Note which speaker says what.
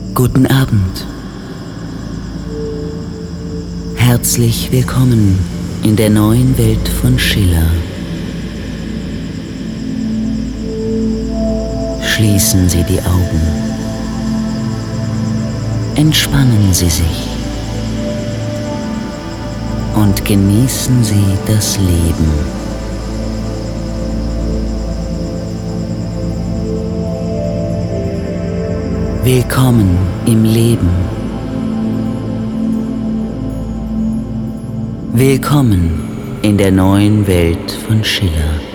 Speaker 1: Guten Abend. Herzlich willkommen in der neuen Welt von Schiller. Schließen Sie die Augen. Entspannen Sie sich. Und genießen Sie das Leben. Willkommen im Leben. Willkommen in der neuen Welt von Schiller.